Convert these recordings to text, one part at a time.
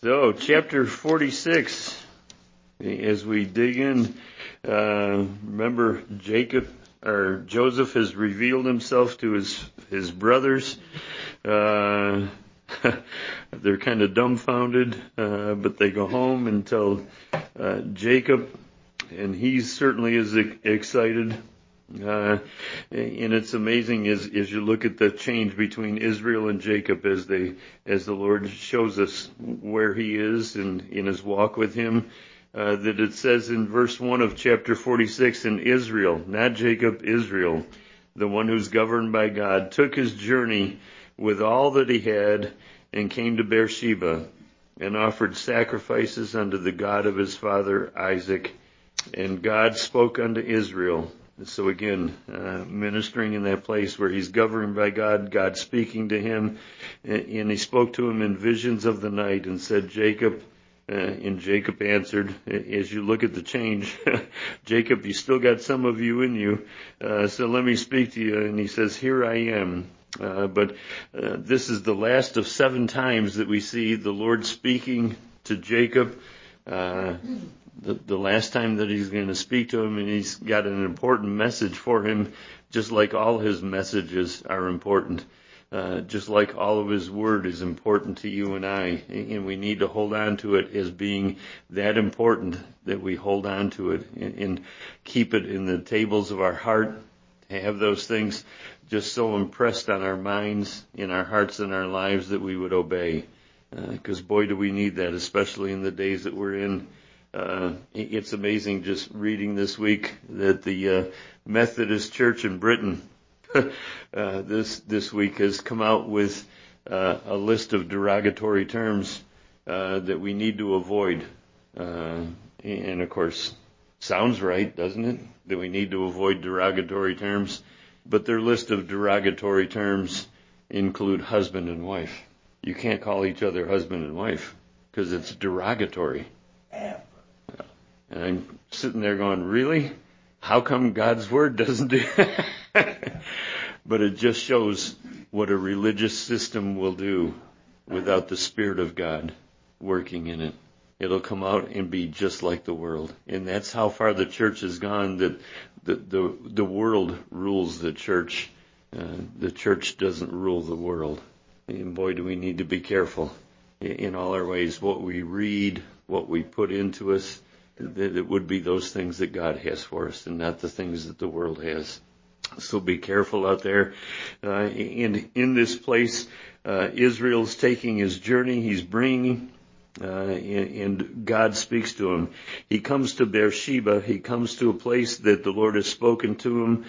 So, chapter 46, as we dig in, remember Joseph has revealed himself to his brothers. They're kind of dumbfounded, but they go home and tell Jacob, and he certainly is excited. And it's amazing as you look at the change between Israel and Jacob as the Lord shows us where he is in his walk with him, that it says in verse 1 of chapter 46, in Israel, not Jacob, Israel, the one who's governed by God, took his journey with all that he had and came to Beersheba and offered sacrifices unto the God of his father Isaac. And God spoke unto Israel. So again, ministering in that place where he's governed by God, God speaking to him, and he spoke to him in visions of the night and said, Jacob, and Jacob answered, as you look at the change, Jacob, you still got some of you in you, so let me speak to you. And he says, here I am. But this is the last of 7 times that we see the Lord speaking to Jacob. The last time that he's going to speak to him, and he's got an important message for him, just like all his messages are important, just like all of his word is important to you and I, and we need to hold on to it as being that important that we hold on to it and keep it in the tables of our heart, have those things just so impressed on our minds, in our hearts and our lives that we would obey. Because boy, do we need that, especially in the days that we're in. It's amazing just reading this week that the Methodist Church in Britain this week has come out with a list of derogatory terms that we need to avoid. And of course, sounds right, doesn't it? That we need to avoid derogatory terms. But their list of derogatory terms include husband and wife. You can't call each other husband and wife because it's derogatory. And I'm sitting there going, really? How come God's word doesn't do that? But it just shows what a religious system will do without the Spirit of God working in it. It'll come out and be just like the world. And that's how far the church has gone, that the world rules the church. The church doesn't rule the world. And boy, do we need to be careful in all our ways. What we read, what we put into us, that it would be those things that God has for us and not the things that the world has. So be careful out there. And in this place, Israel's taking his journey. He's bringing, and God speaks to him. He comes to Beersheba. He comes to a place that the Lord has spoken to him.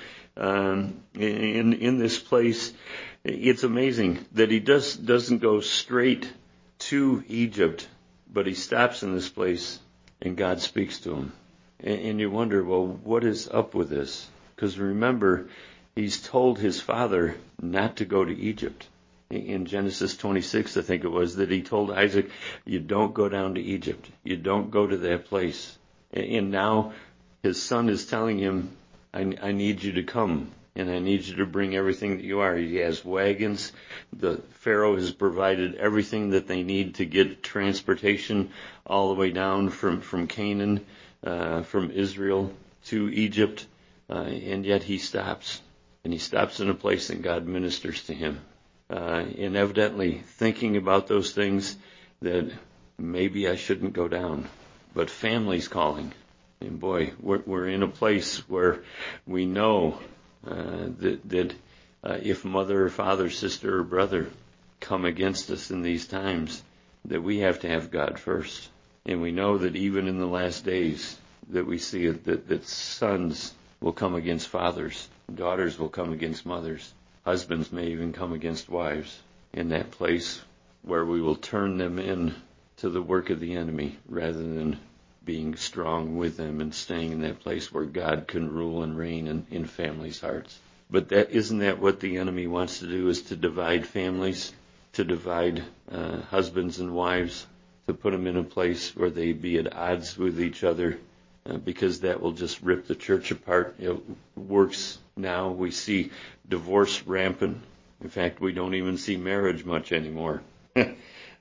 In this place, it's amazing that he doesn't go straight to Egypt, but he stops in this place and God speaks to him. And you wonder, well, what is up with this? Because remember, he's told his father not to go to Egypt. In Genesis 26, I think it was, that he told Isaac, you don't go down to Egypt. You don't go to that place. And now his son is telling him, I need you to come, and I need you to bring everything that you are. He has wagons. The Pharaoh has provided everything that they need to get transportation all the way down from Canaan, from Israel to Egypt. And yet he stops. And he stops in a place and God ministers to him. And evidently thinking about those things that maybe I shouldn't go down. But family's calling. And boy, we're in a place where we know that if mother or father, sister or brother come against us in these times, that we have to have God first. And we know that even in the last days that we see it, that sons will come against fathers, daughters will come against mothers, husbands may even come against wives, in that place where we will turn them in to the work of the enemy rather than being strong with them and staying in that place where God can rule and reign in families' hearts. But isn't that what the enemy wants to do, is to divide families, to divide husbands and wives, to put them in a place where they be at odds with each other, because that will just rip the church apart. It works now. We see divorce rampant. In fact, we don't even see marriage much anymore.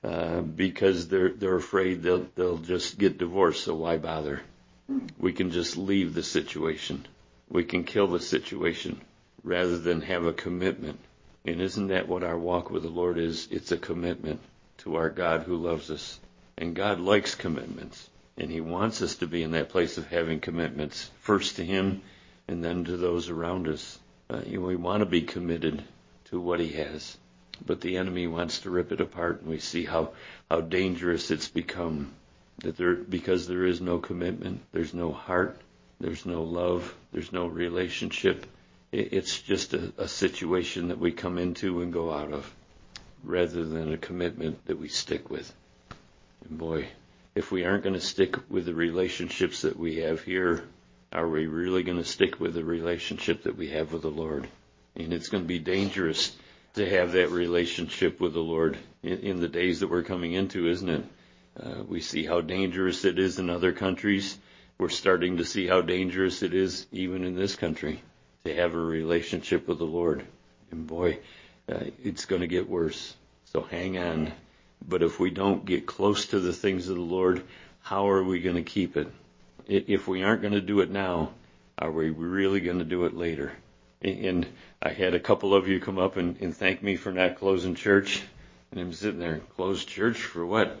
because they're afraid they'll just get divorced. So why bother? We can just leave the situation. We can kill the situation rather than have a commitment. And isn't that what our walk with the Lord is? It's a commitment to our God who loves us. And God likes commitments. And He wants us to be in that place of having commitments, first to Him and then to those around us. We want to be committed to what He has. But the enemy wants to rip it apart, and we see how dangerous it's become. Because there is no commitment, there's no heart, there's no love, there's no relationship. It's just a situation that we come into and go out of, rather than a commitment that we stick with. And boy, if we aren't going to stick with the relationships that we have here, are we really going to stick with the relationship that we have with the Lord? And it's going to be dangerous to have that relationship with the Lord in the days that we're coming into, isn't it? We see how dangerous it is in other countries. We're starting to see how dangerous it is even in this country to have a relationship with the Lord. And boy, it's going to get worse. So hang on. But if we don't get close to the things of the Lord, how are we going to keep it? If we aren't going to do it now, are we really going to do it later? And I had a couple of you come up and thank me for not closing church. And I'm sitting there, closed church for what?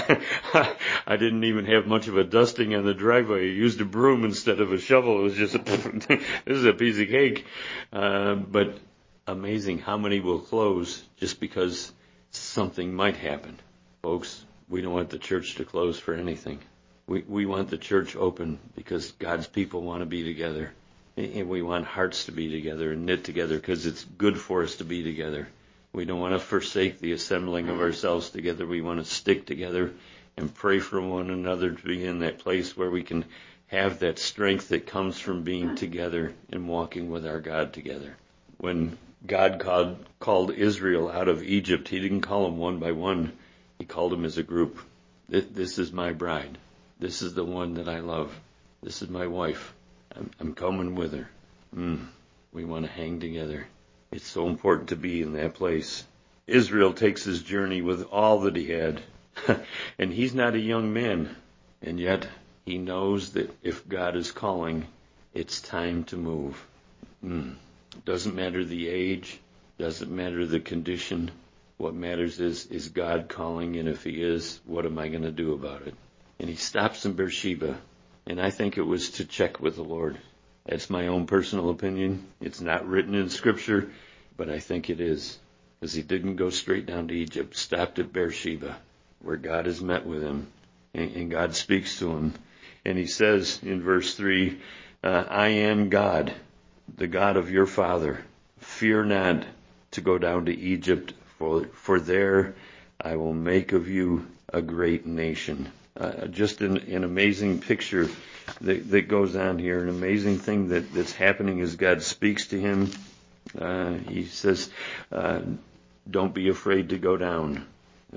I didn't even have much of a dusting on the driveway. I used a broom instead of a shovel. It was just this is a piece of cake. But amazing how many will close just because something might happen. Folks, we don't want the church to close for anything. We want the church open because God's people want to be together. And we want hearts to be together and knit together because it's good for us to be together. We don't want to forsake the assembling of ourselves together. We want to stick together and pray for one another to be in that place where we can have that strength that comes from being together and walking with our God together. When God called Israel out of Egypt, He didn't call them one by one. He called them as a group. This is my bride. This is the one that I love. This is my wife. I'm coming with her. We want to hang together. It's so important to be in that place. Israel takes his journey with all that he had. And he's not a young man. And yet he knows that if God is calling, it's time to move. Doesn't matter the age. Doesn't matter the condition. What matters is God calling? And if He is, what am I going to do about it? And he stops in Beersheba. And I think it was to check with the Lord. That's my own personal opinion. It's not written in Scripture, but I think it is. Because he didn't go straight down to Egypt. Stopped at Beersheba, where God has met with him. And God speaks to him. And He says in verse 3, I am God, the God of your father. Fear not to go down to Egypt, for there I will make of you a great nation. Just an amazing picture that goes on here, an amazing thing that's happening as God speaks to him. He says, don't be afraid to go down.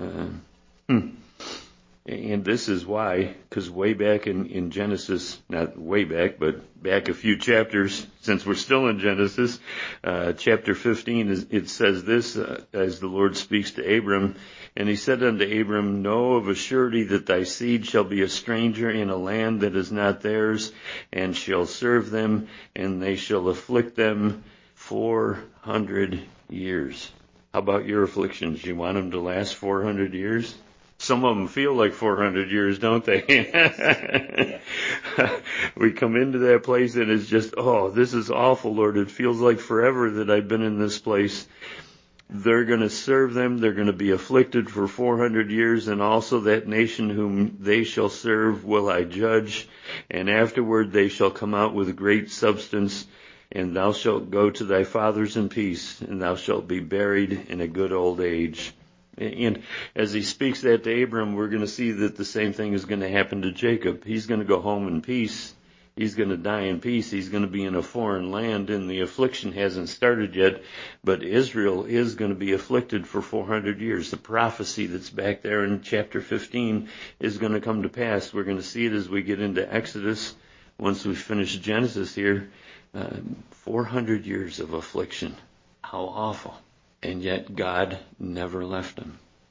And this is why, because way back in Genesis, not way back, but back a few chapters, since we're still in Genesis, chapter 15, it says this, as the Lord speaks to Abram, and He said unto Abram, know of a surety that thy seed shall be a stranger in a land that is not theirs, and shall serve them, and they shall afflict them 400 years. How about your afflictions? You want them to last 400 years? Some of them feel like 400 years, don't they? We come into that place and it's just, oh, this is awful, Lord. It feels like forever that I've been in this place. They're going to serve them. They're going to be afflicted for 400 years. And also that nation whom they shall serve will I judge. And afterward they shall come out with great substance. And thou shalt go to thy fathers in peace. And thou shalt be buried in a good old age. And as he speaks that to Abram, we're going to see that the same thing is going to happen to Jacob. He's going to go home in peace. He's going to die in peace. He's going to be in a foreign land, and the affliction hasn't started yet. But Israel is going to be afflicted for 400 years. The prophecy that's back there in chapter 15 is going to come to pass. We're going to see it as we get into Exodus. Once we finish Genesis here, 400 years of affliction. How awful. And yet God never left them.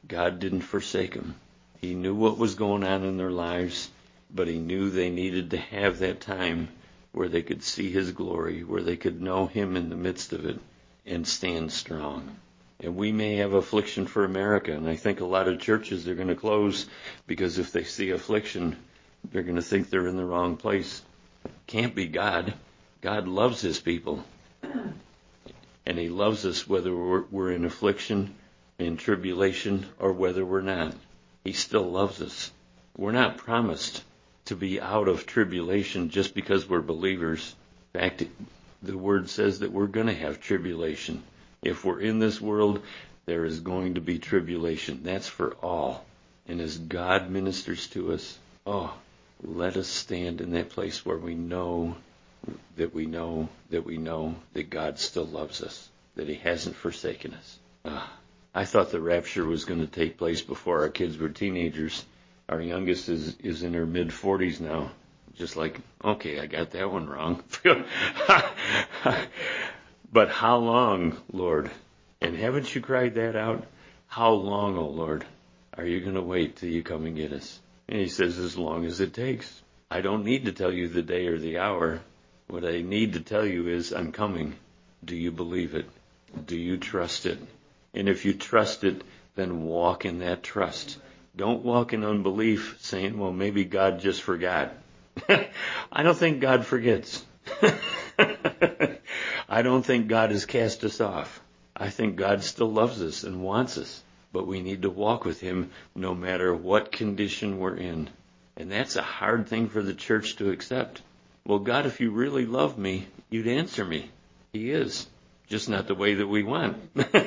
God didn't forsake them. He knew what was going on in their lives, but he knew they needed to have that time where they could see his glory, where they could know him in the midst of it and stand strong. And we may have affliction for America, and I think a lot of churches are going to close because if they see affliction, they're going to think they're in the wrong place. Can't be God. God loves his people. And he loves us whether we're in affliction, in tribulation, or whether we're not. He still loves us. We're not promised to be out of tribulation just because we're believers. In fact, the word says that we're going to have tribulation. If we're in this world, there is going to be tribulation. That's for all. And as God ministers to us, let us stand in that place where we know that we know that we know that God still loves us, that he hasn't forsaken us. I thought the rapture was going to take place before our kids were teenagers. Our youngest is in her mid-40s now. Just like, okay, I got that one wrong. But how long, Lord? And haven't you cried that out? How long, oh Lord, are you going to wait till you come and get us? And he says, as long as it takes. I don't need to tell you the day or the hour. What I need to tell you is, I'm coming. Do you believe it? Do you trust it? And if you trust it, then walk in that trust. Don't walk in unbelief saying, well, maybe God just forgot. I don't think God forgets. I don't think God has cast us off. I think God still loves us and wants us. But we need to walk with him no matter what condition we're in. And that's a hard thing for the church to accept. Well, God, if you really love me, you'd answer me. He is. Just not the way that we want.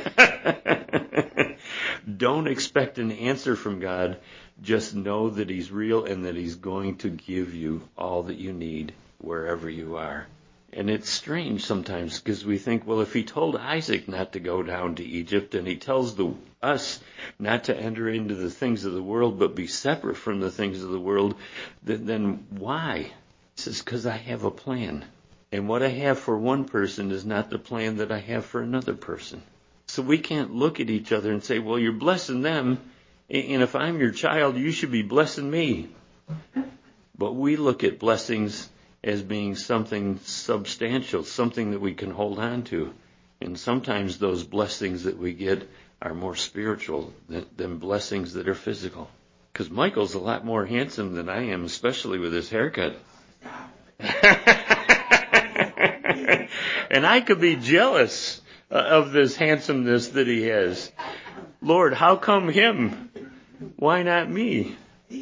Don't expect an answer from God. Just know that he's real and that he's going to give you all that you need wherever you are. And it's strange sometimes because we think, well, if he told Isaac not to go down to Egypt and he tells us not to enter into the things of the world but be separate from the things of the world, then why? He says, because I have a plan. And what I have for one person is not the plan that I have for another person. So we can't look at each other and say, well, you're blessing them, and if I'm your child, you should be blessing me. But we look at blessings as being something substantial, something that we can hold on to. And sometimes those blessings that we get are more spiritual than blessings that are physical. Because Michael's a lot more handsome than I am, especially with his haircut. And I could be jealous of this handsomeness that he has. Lord, how come him? Why not me?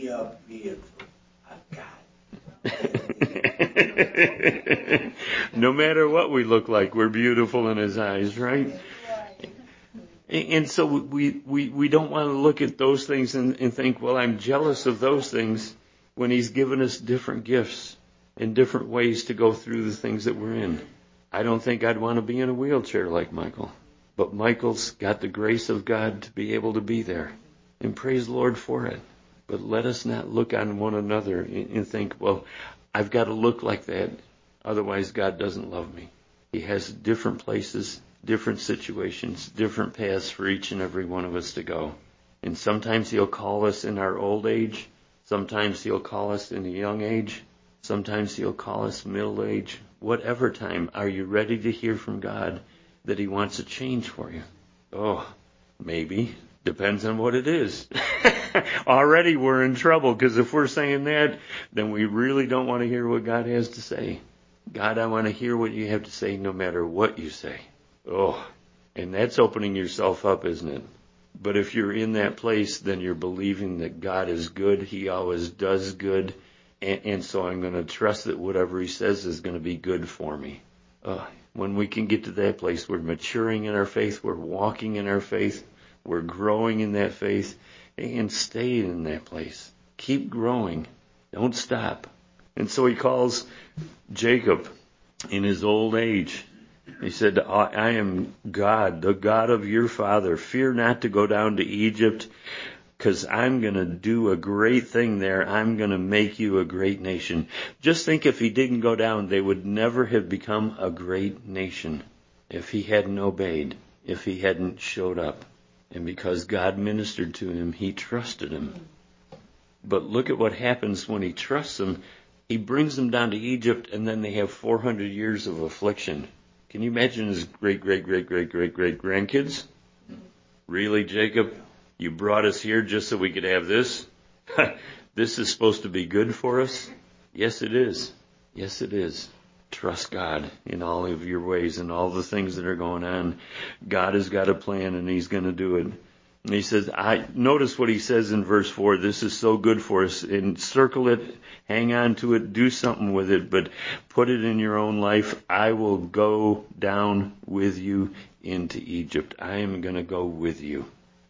No matter what we look like, we're beautiful in his eyes, right? And so we don't want to look at those things and think, well, I'm jealous of those things when he's given us different gifts and different ways to go through the things that we're in. I don't think I'd want to be in a wheelchair like Michael. But Michael's got the grace of God to be able to be there. And praise the Lord for it. But let us not look on one another and think, well, I've got to look like that. Otherwise, God doesn't love me. He has different places, different situations, different paths for each and every one of us to go. And sometimes he'll call us in our old age. Sometimes he'll call us in a young age. Sometimes he'll call us middle age. Whatever time, are you ready to hear from God that he wants a change for you? Oh, maybe. Depends on what it is. Already we're in trouble because if we're saying that, then we really don't want to hear what God has to say. God, I want to hear what you have to say no matter what you say. Oh, and that's opening yourself up, isn't it? But if you're in that place, then you're believing that God is good. He always does good. And so I'm going to trust that whatever he says is going to be good for me. When we can get to that place, we're maturing in our faith, we're walking in our faith, we're growing in that faith, and stay in that place. Keep growing. Don't stop. And so he calls Jacob in his old age. He said, I am God, the God of your father. Fear not to go down to Egypt, because I'm going to do a great thing there. I'm going to make you a great nation. Just think if he didn't go down, they would never have become a great nation if he hadn't obeyed, if he hadn't showed up. And because God ministered to him, he trusted him. But look at what happens when he trusts him. He brings them down to Egypt, and then they have 400 years of affliction. Can you imagine his great-great-great-great-great-great-grandkids? Really, Jacob? You brought us here just so we could have this? This is supposed to be good for us? Yes, it is. Yes, it is. Trust God in all of your ways and all the things that are going on. God has got a plan, and he's going to do it. And he says, notice what he says in verse 4. This is so good for us. And circle it, hang on to it, do something with it, but put it in your own life. I will go down with you into Egypt. I am going to go with you.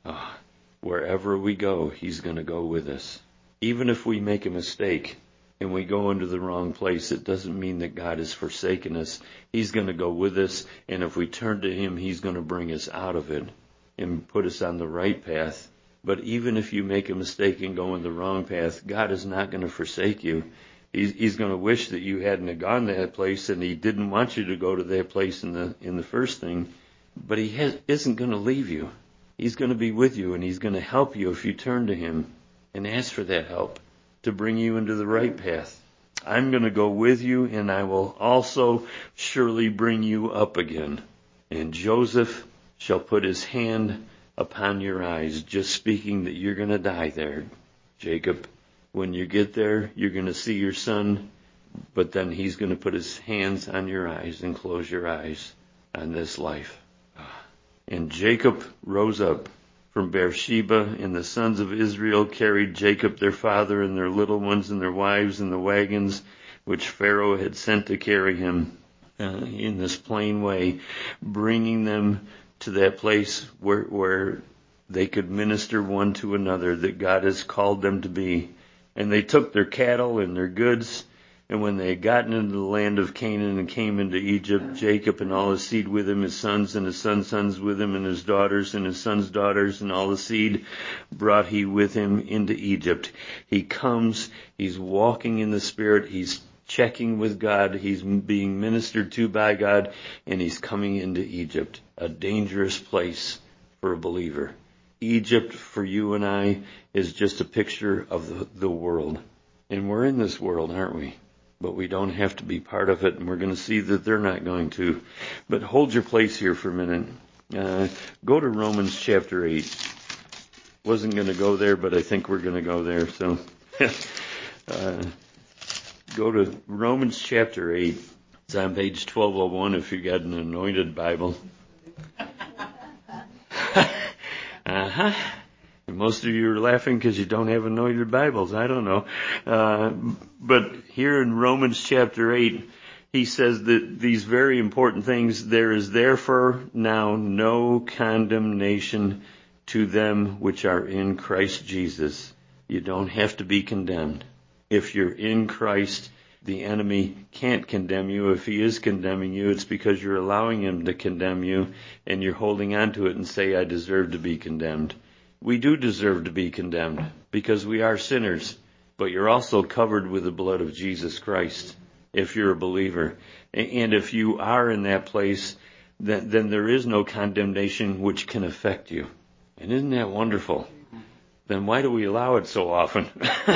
Wherever we go, he's going to go with us. Even if we make a mistake and we go into the wrong place, it doesn't mean that God has forsaken us. He's going to go with us, and if we turn to him, he's going to bring us out of it and put us on the right path. But even if you make a mistake and go in the wrong path, God is not going to forsake you. He's going to wish that you hadn't have gone to that place, and he didn't want you to go to that place in the first thing. But he isn't going to leave you. He's going to be with you, and he's going to help you if you turn to him and ask for that help to bring you into the right path. I'm going to go with you, and I will also surely bring you up again. And Joseph shall put his hand upon your eyes, just speaking that you're going to die there, Jacob. When you get there, you're going to see your son, but then he's going to put his hands on your eyes and close your eyes on this life. And Jacob rose up from Beersheba, and the sons of Israel carried Jacob their father and their little ones and their wives in the wagons which Pharaoh had sent to carry him in this plain way, bringing them to that place where they could minister one to another, that God has called them to be. And they took their cattle and their goods, and when they had gotten into the land of Canaan and came into Egypt, Jacob and all his seed with him, his sons and his sons' sons with him, and his daughters and his sons' daughters, and all the seed brought he with him into Egypt. He comes, he's walking in the Spirit, he's checking with God, he's being ministered to by God, and he's coming into Egypt, a dangerous place for a believer. Egypt, for you and I, is just a picture of the world. And we're in this world, aren't we? But we don't have to be part of it, and we're going to see that they're not going to. But hold your place here for a minute. Go to Romans chapter 8. Wasn't going to go there, but I think we're going to go there. So go to Romans chapter 8. It's on page 1201 if you got an anointed Bible. And most of you are laughing because you don't have anointed Bibles. I don't know. But here in Romans chapter 8, he says that these very important things, there is therefore now no condemnation to them which are in Christ Jesus. You don't have to be condemned. If you're in Christ, the enemy can't condemn you. If he is condemning you, it's because you're allowing him to condemn you, and you're holding on to it and say, I deserve to be condemned. We do deserve to be condemned because we are sinners, but you're also covered with the blood of Jesus Christ if you're a believer. And if you are in that place, then there is no condemnation which can affect you. And isn't that wonderful? Then why do we allow it so often?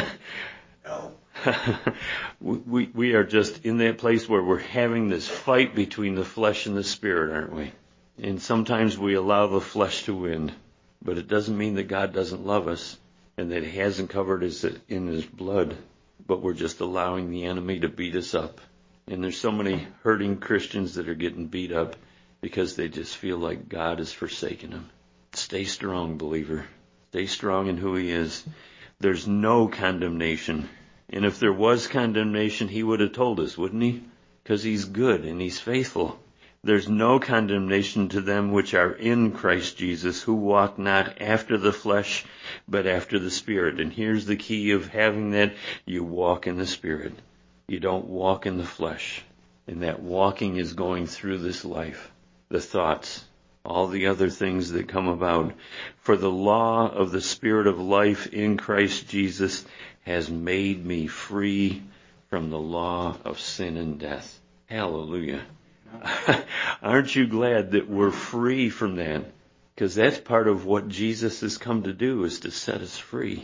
We are just in that place where we're having this fight between the flesh and the spirit, aren't we? And sometimes we allow the flesh to win. But it doesn't mean that God doesn't love us and that he hasn't covered us in his blood. But we're just allowing the enemy to beat us up. And there's so many hurting Christians that are getting beat up because they just feel like God has forsaken them. Stay strong, believer. Stay strong in who he is. There's no condemnation. And if there was condemnation, he would have told us, wouldn't he? Because he's good and he's faithful. There's no condemnation to them which are in Christ Jesus, who walk not after the flesh, but after the Spirit. And here's the key of having that. You walk in the Spirit. You don't walk in the flesh. And that walking is going through this life. The thoughts, all the other things that come about. For the law of the Spirit of life in Christ Jesus has made me free from the law of sin and death. Hallelujah. Aren't you glad that we're free from that? Because that's part of what Jesus has come to do, is to set us free.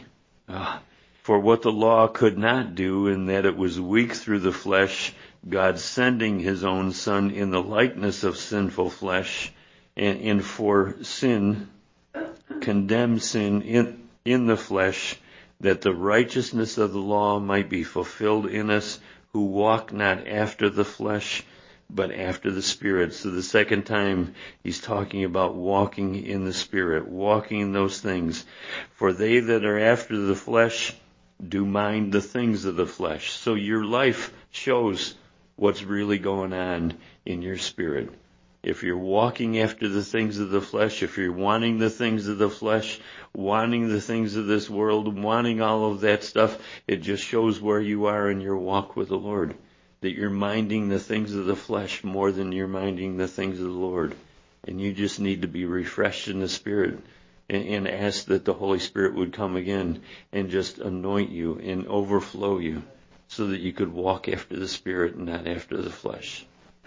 For what the law could not do, in that it was weak through the flesh, God sending his own Son in the likeness of sinful flesh, and for sin, condemned sin in the flesh, that the righteousness of the law might be fulfilled in us, who walk not after the flesh, but after the Spirit. So the second time he's talking about walking in the Spirit, walking in those things. For they that are after the flesh do mind the things of the flesh. So your life shows what's really going on in your spirit. If you're walking after the things of the flesh, if you're wanting the things of the flesh, wanting the things of this world, wanting all of that stuff, it just shows where you are in your walk with the Lord. That you're minding the things of the flesh more than you're minding the things of the Lord. And you just need to be refreshed in the Spirit and ask that the Holy Spirit would come again and just anoint you and overflow you so that you could walk after the Spirit and not after the flesh.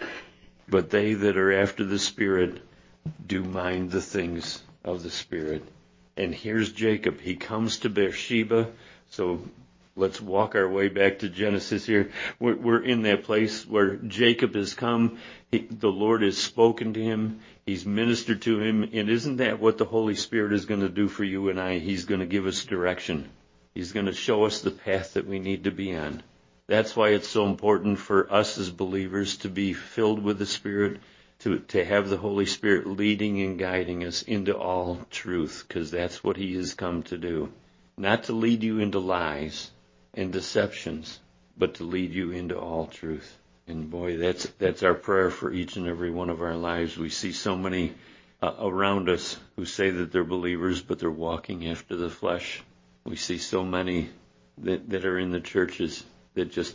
But they that are after the Spirit do mind the things of the Spirit. And here's Jacob. He comes to Beersheba. So let's walk our way back to Genesis here. We're in that place where Jacob has come. The Lord has spoken to him. He's ministered to him. And isn't that what the Holy Spirit is going to do for you and I? He's going to give us direction. He's going to show us the path that we need to be on. That's why it's so important for us as believers to be filled with the Spirit, to have the Holy Spirit leading and guiding us into all truth, because that's what he has come to do. Not to lead you into lies and deceptions, but to lead you into all truth. And boy, that's our prayer for each and every one of our lives. We see so many around us who say that they're believers, but they're walking after the flesh. We see so many that are in the churches that just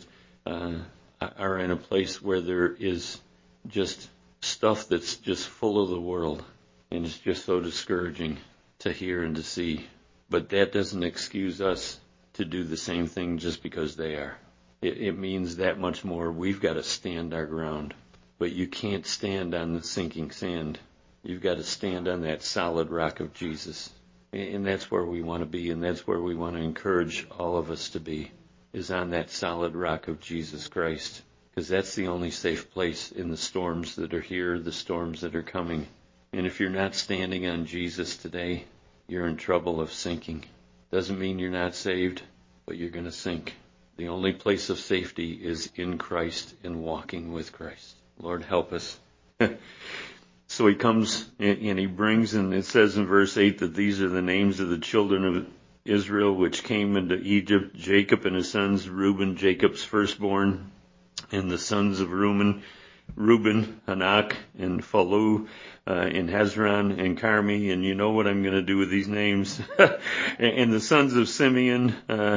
are in a place where there is just stuff that's just full of the world. And it's just so discouraging to hear and to see. But that doesn't excuse us to do the same thing just because they are. It means that much more. We've got to stand our ground. But you can't stand on the sinking sand. You've got to stand on that solid rock of Jesus. And that's where we want to be, and that's where we want to encourage all of us to be, is on that solid rock of Jesus Christ. Because that's the only safe place in the storms that are here, the storms that are coming. And if you're not standing on Jesus today, you're in trouble of sinking. Doesn't mean you're not saved, but you're going to sink. The only place of safety is in Christ and walking with Christ. Lord, help us. So he comes and he brings, and it says in verse 8 that these are the names of the children of Israel which came into Egypt, Jacob and his sons, Reuben, Jacob's firstborn, and the sons of Reuben, Hanak, and Phalu, and Hezron, and Carmi, and you know what I'm going to do with these names. And the sons of Simeon,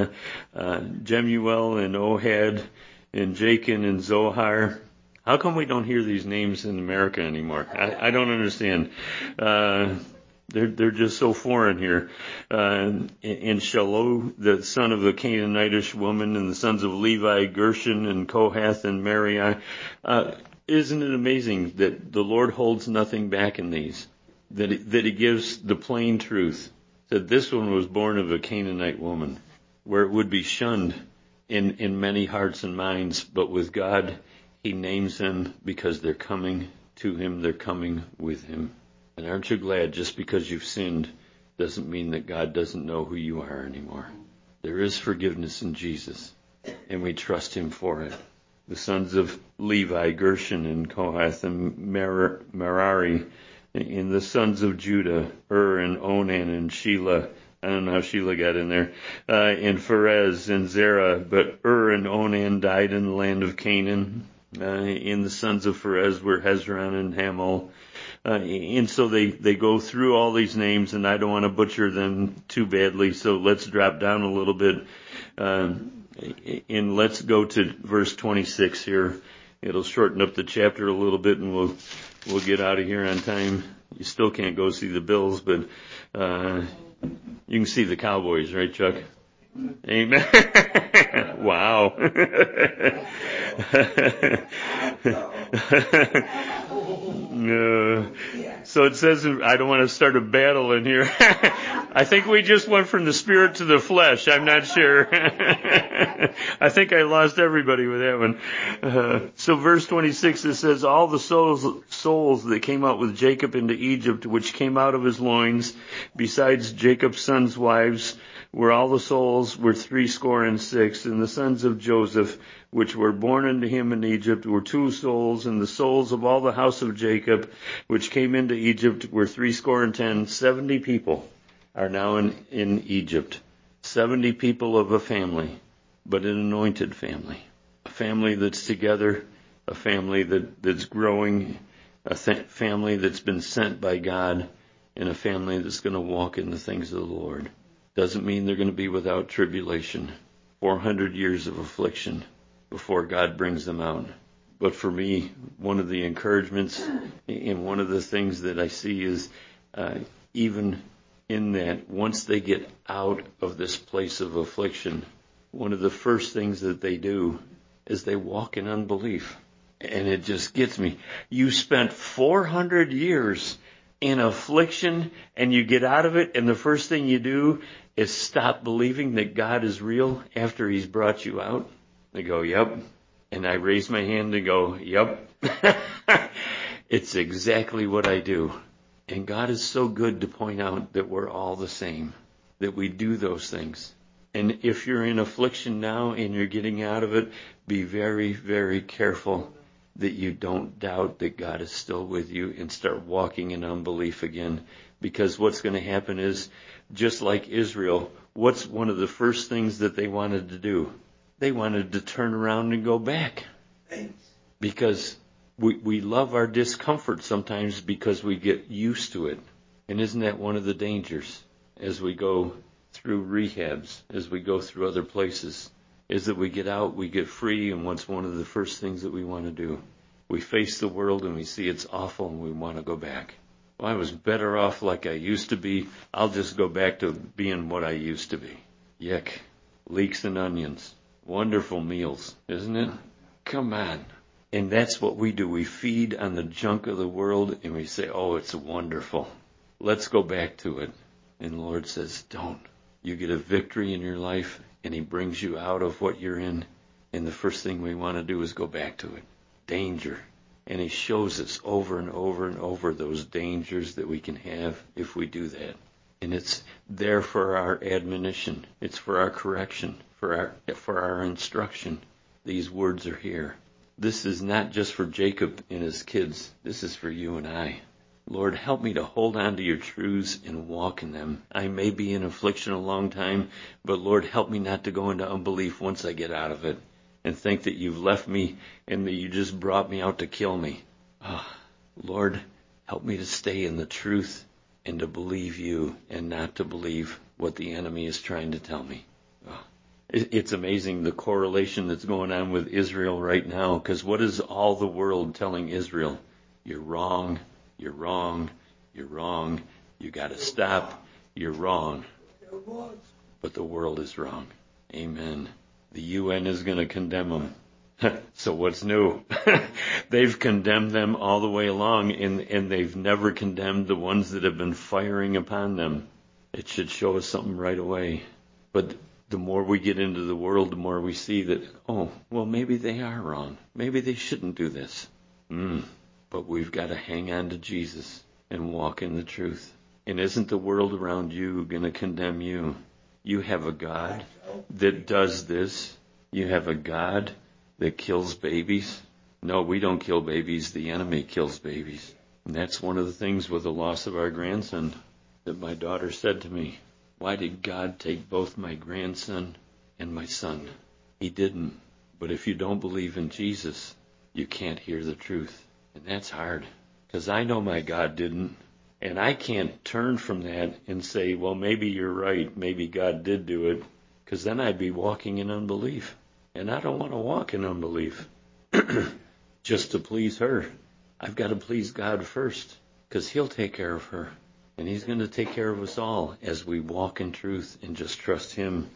Jemuel, and Ohad, and Jachin, and Zohar. How come we don't hear these names in America anymore? I don't understand. They're just so foreign here. And Shiloh, the son of a Canaanitish woman, and the sons of Levi, Gershon, and Kohath, and Merari. Isn't it amazing that the Lord holds nothing back in these? That he gives the plain truth. That this one was born of a Canaanite woman, where it would be shunned in many hearts and minds, but with God, he names them because they're coming to him, they're coming with him. And aren't you glad just because you've sinned doesn't mean that God doesn't know who you are anymore? There is forgiveness in Jesus, and we trust him for it. The sons of Levi, Gershon, and Kohath, and Merari, and the sons of Judah, and Onan, and Shelah. I don't know how Shelah got in there. And Pharez, and Zerah, but and Onan died in the land of Canaan. And the sons of Pharez were Hezron and Hamul. And so they go through all these names, and I don't want to butcher them too badly, so let's drop down a little bit. And let's go to verse 26 here. It'll shorten up the chapter a little bit, and we'll get out of here on time. You still can't go see the Bills, but you can see the Cowboys, right, Chuck? Amen. Wow. So it says, I don't want to start a battle in here. I think we just went from the spirit to the flesh. I'm not sure. I think I lost everybody with that one. So verse 26, it says, all the souls that came out with Jacob into Egypt, which came out of his loins, besides Jacob's sons' wives, were all the souls were 66, and the sons of Joseph, which were born unto him in Egypt, were 2 souls, and the souls of all the house of Jacob, which came into Egypt, were 70. 70 people are now in Egypt. 70 people of a family, but an anointed family. A family that's together, a family that's growing, a family that's been sent by God, and a family that's going to walk in the things of the Lord. Doesn't mean they're going to be without tribulation. 400 years of affliction before God brings them out. But for me, one of the encouragements and one of the things that I see is even in that, once they get out of this place of affliction, one of the first things that they do is they walk in unbelief. And it just gets me. You spent 400 years in affliction and you get out of it, and the first thing you do is stop believing that God is real after he's brought you out. They go, yep. And I raise my hand and go, yep. It's exactly what I do. And God is so good to point out that we're all the same, that we do those things. And if you're in affliction now and you're getting out of it, be very, very careful that you don't doubt that God is still with you and start walking in unbelief again. Because what's going to happen is, just like Israel, what's one of the first things that they wanted to do? They wanted to turn around and go back. Because we love our discomfort sometimes because we get used to it. And isn't that one of the dangers as we go through rehabs, as we go through other places, is that we get out, we get free, and what's one of the first things that we want to do? We face the world and we see it's awful and we want to go back. Well, I was better off like I used to be. I'll just go back to being what I used to be. Yuck. Leeks and onions. Wonderful meals, isn't it? Come on. And that's what we do. We feed on the junk of the world and we say, oh, it's wonderful. Let's go back to it. And the Lord says, don't. You get a victory in your life and he brings you out of what you're in. And the first thing we want to do is go back to it. Danger. And he shows us over and over and over those dangers that we can have if we do that. And it's there for our admonition. It's for our correction, for our instruction. These words are here. This is not just for Jacob and his kids. This is for you and I. Lord, help me to hold on to your truths and walk in them. I may be in affliction a long time, but Lord, help me not to go into unbelief once I get out of it and think that you've left me and that you just brought me out to kill me. Oh, Lord, help me to stay in the truth and to believe you and not to believe what the enemy is trying to tell me. Oh, it's amazing the correlation that's going on with Israel right now, because what is all the world telling Israel? You're wrong, you're wrong, you're wrong, you got to stop, you're wrong. But the world is wrong. Amen. The UN is going to condemn them. So what's new? They've condemned them all the way along, and they've never condemned the ones that have been firing upon them. It should show us something right away. But the more we get into the world, the more we see that, oh, well, maybe they are wrong. Maybe they shouldn't do this. But we've got to hang on to Jesus and walk in the truth. And isn't the world around you going to condemn you? You have a God that does this. You have a God that kills babies. No, we don't kill babies. The enemy kills babies. And that's one of the things with the loss of our grandson that my daughter said to me. Why did God take both my grandson and my son? He didn't. But if you don't believe in Jesus, you can't hear the truth. And that's hard. Because I know my God didn't. And I can't turn from that and say, well, maybe you're right. Maybe God did do it. Because then I'd be walking in unbelief. And I don't want to walk in unbelief just to please her. I've got to please God first, because he'll take care of her. And he's going to take care of us all as we walk in truth and just trust him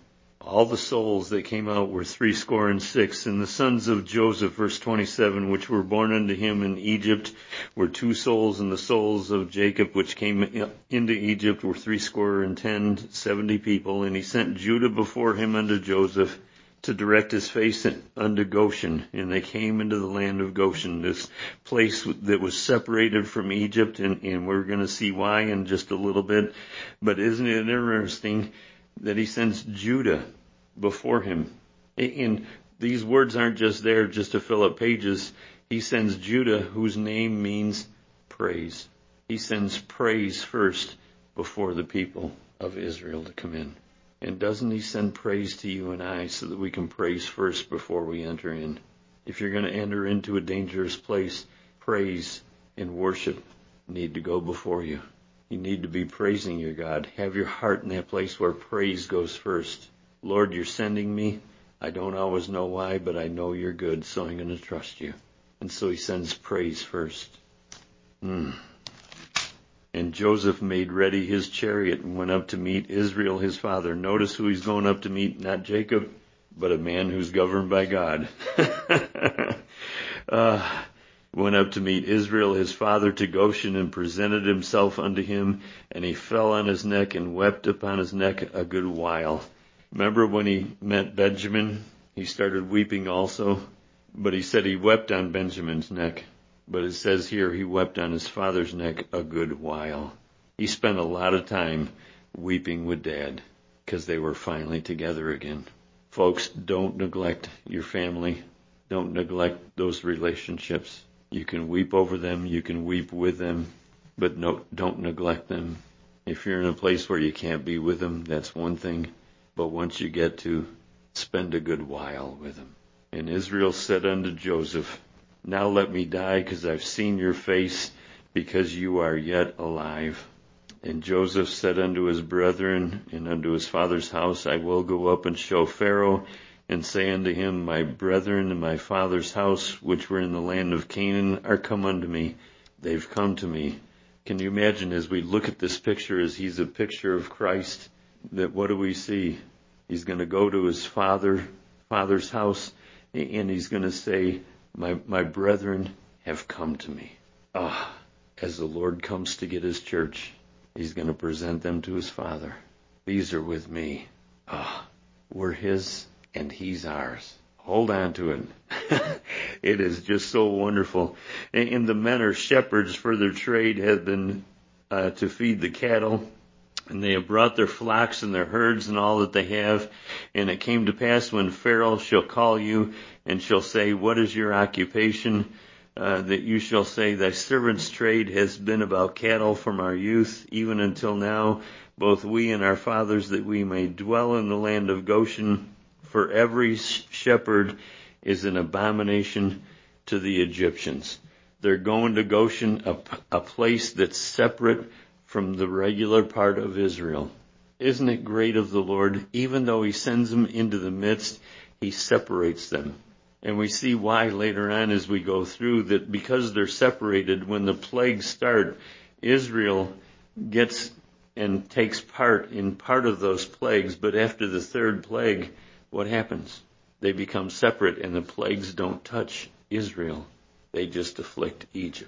All the souls that came out were 66, and the sons of Joseph, verse 27, which were born unto him in Egypt, were 2 souls, and the souls of Jacob, which came into Egypt, were 70 people. And he sent Judah before him unto Joseph to direct his face unto Goshen. And they came into the land of Goshen, this place that was separated from Egypt, and we're going to see why in just a little bit. But isn't it interesting that he sends Judah before him? And these words aren't just there just to fill up pages. He sends Judah, whose name means praise. He sends praise first before the people of Israel to come in. And doesn't he send praise to you and I so that we can praise first before we enter in? If you're going to enter into a dangerous place, praise and worship need to go before you. You need to be praising your God. Have your heart in that place where praise goes first. Lord, you're sending me. I don't always know why, but I know you're good, so I'm going to trust you. And so he sends praise first. And Joseph made ready his chariot and went up to meet Israel, his father. Notice who he's going up to meet, not Jacob, but a man who's governed by God. Went up to meet Israel, his father, to Goshen, and presented himself unto him, and he fell on his neck and wept upon his neck a good while. Remember when he met Benjamin? He started weeping also, but he said he wept on Benjamin's neck. But it says here he wept on his father's neck a good while. He spent a lot of time weeping with Dad because they were finally together again. Folks, don't neglect your family. Don't neglect those relationships. You can weep over them, you can weep with them, but don't neglect them. If you're in a place where you can't be with them, that's one thing. But once you get to, spend a good while with them. And Israel said unto Joseph, now let me die, because I've seen your face, because you are yet alive. And Joseph said unto his brethren and unto his father's house, I will go up and show Pharaoh, and say unto him, my brethren and my father's house, which were in the land of Canaan, are come unto me. They've come to me. Can you imagine, as we look at this picture, as he's a picture of Christ, that what do we see? He's going to go to his father's house, and he's going to say, my brethren have come to me. As the Lord comes to get his church, he's going to present them to his Father. These are with me. We're his and he's ours. Hold on to it. It is just so wonderful. And the men are shepherds, for their trade had been to feed the cattle. And they have brought their flocks and their herds and all that they have. And it came to pass when Pharaoh shall call you and shall say, what is your occupation? That you shall say, thy servant's trade has been about cattle from our youth, even until now, both we and our fathers, that we may dwell in the land of Goshen. For every shepherd is an abomination to the Egyptians. They're going to Goshen, a place that's separate from the regular part of Israel. Isn't it great of the Lord? Even though he sends them into the midst, he separates them. And we see why later on as we go through, that because they're separated, when the plagues start, Israel gets and takes part in part of those plagues. But after the third plague, what happens? They become separate, and the plagues don't touch Israel. They just afflict Egypt.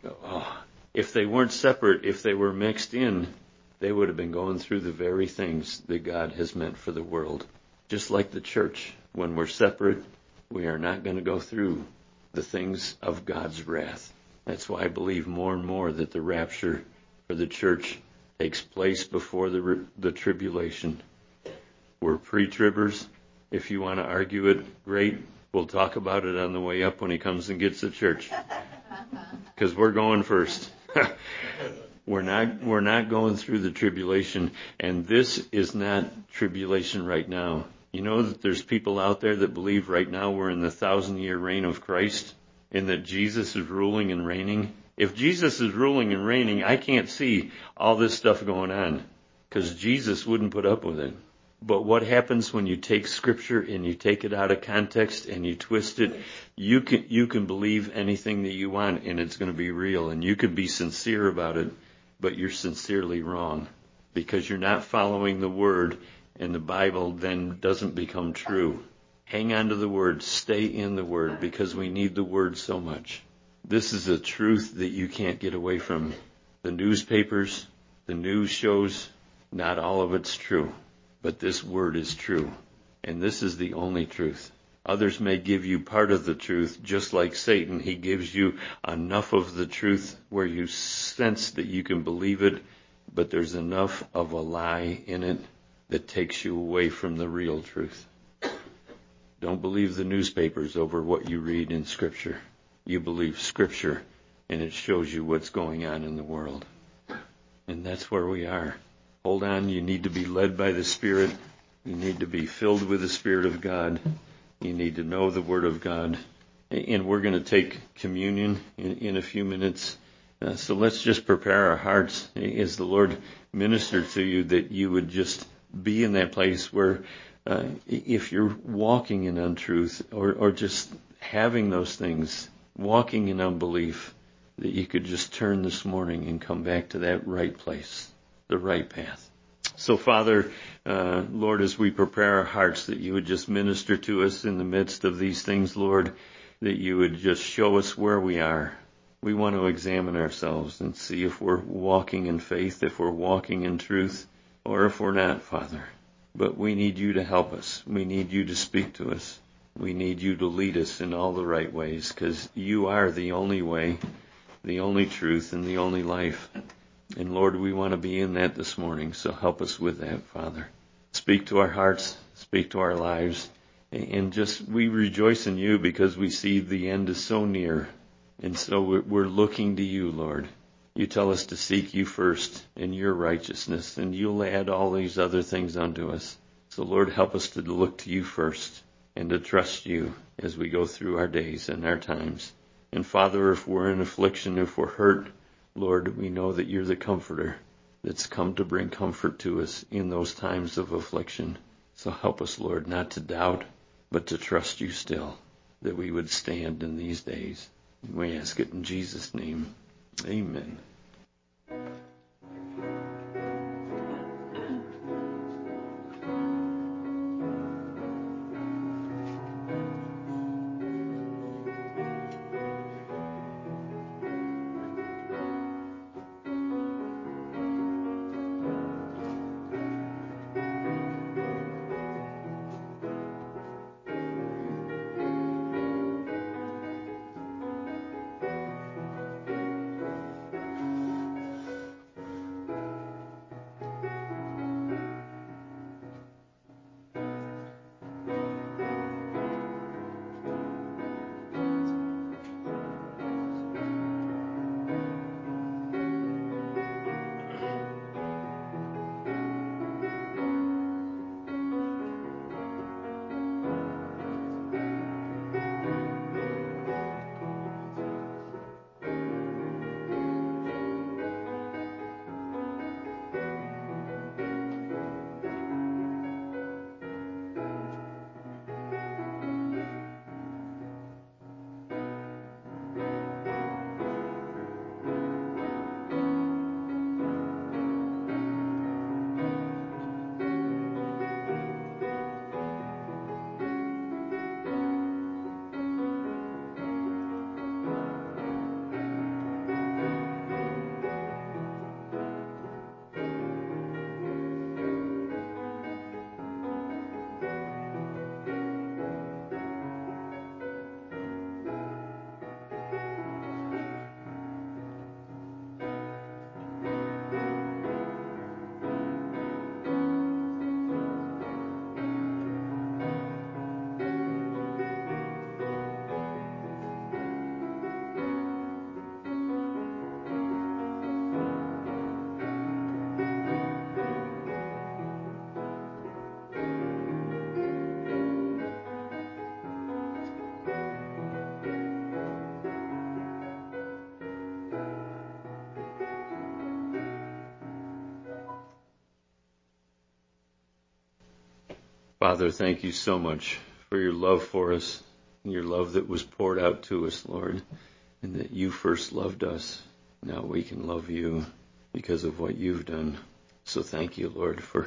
If they weren't separate, if they were mixed in, they would have been going through the very things that God has meant for the world. Just like the church, when we're separate, we are not going to go through the things of God's wrath. That's why I believe more and more that the rapture for the church takes place before the tribulation. We're pre-tribbers. If you want to argue it, great. We'll talk about it on the way up when he comes and gets the church. Because we're going first. We're not going through the tribulation. And this is not tribulation right now. You know that there's people out there that believe right now we're in the 1,000-year reign of Christ, and that Jesus is ruling and reigning. If Jesus is ruling and reigning, I can't see all this stuff going on, because Jesus wouldn't put up with it. But what happens when you take Scripture and you take it out of context and you twist it? You can believe anything that you want, and it's going to be real, and you can be sincere about it, but you're sincerely wrong, because you're not following the Word and the Bible then doesn't become true. Hang on to the Word. Stay in the Word, because we need the Word so much. This is a truth that you can't get away from. The newspapers, the news shows, not all of it's true, but this Word is true, and this is the only truth. Others may give you part of the truth, just like Satan. He gives you enough of the truth where you sense that you can believe it, but there's enough of a lie in it that takes you away from the real truth. Don't believe the newspapers over what you read in Scripture. You believe Scripture, and it shows you what's going on in the world. And that's where we are. Hold on. You need to be led by the Spirit. You need to be filled with the Spirit of God. You need to know the Word of God. And we're going to take communion in a few minutes. So let's just prepare our hearts as the Lord ministered to you, that you would just be in that place where if you're walking in untruth or just having those things, walking in unbelief, that you could just turn this morning and come back to that right place, the right path. So, Father, Lord, as we prepare our hearts, that you would just minister to us in the midst of these things, Lord, that you would just show us where we are. We want to examine ourselves and see if we're walking in faith, if we're walking in truth, or if we're not, Father. But we need you to help us. We need you to speak to us. We need you to lead us in all the right ways, because you are the only way, the only truth, and the only life. And Lord, we want to be in that this morning, so help us with that, Father. Speak to our hearts, speak to our lives, and just we rejoice in you because we see the end is so near. And so we're looking to you, Lord. You tell us to seek you first in your righteousness, and you'll add all these other things unto us. So Lord, help us to look to you first and to trust you as we go through our days and our times. And Father, if we're in affliction, if we're hurt, Lord, we know that you're the comforter that's come to bring comfort to us in those times of affliction. So help us, Lord, not to doubt, but to trust you still, that we would stand in these days. And we ask it in Jesus' name. Amen. Father, thank you so much for your love for us, and your love that was poured out to us, Lord, and that you first loved us. Now we can love you because of what you've done. So thank you, Lord, for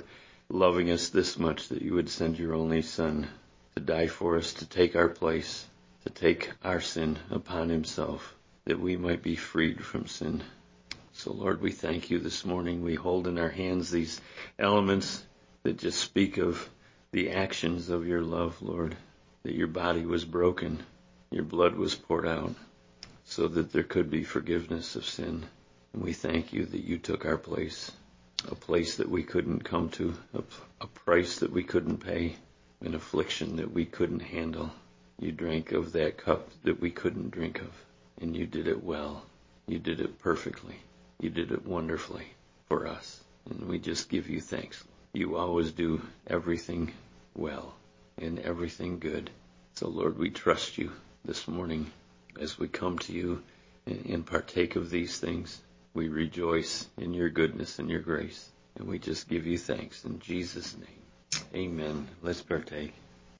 loving us this much that you would send your only Son to die for us, to take our place, to take our sin upon himself, that we might be freed from sin. So, Lord, we thank you this morning. We hold in our hands these elements that just speak of the actions of your love, Lord, that your body was broken, your blood was poured out, so that there could be forgiveness of sin. And we thank you that you took our place, a place that we couldn't come to, a price that we couldn't pay, an affliction that we couldn't handle. You drank of that cup that we couldn't drink of, and you did it well. You did it perfectly. You did it wonderfully for us, and we just give you thanks. You always do everything well and everything good. So, Lord, we trust you this morning as we come to you and partake of these things. We rejoice in your goodness and your grace, and we just give you thanks in Jesus' name. Amen. Let's partake.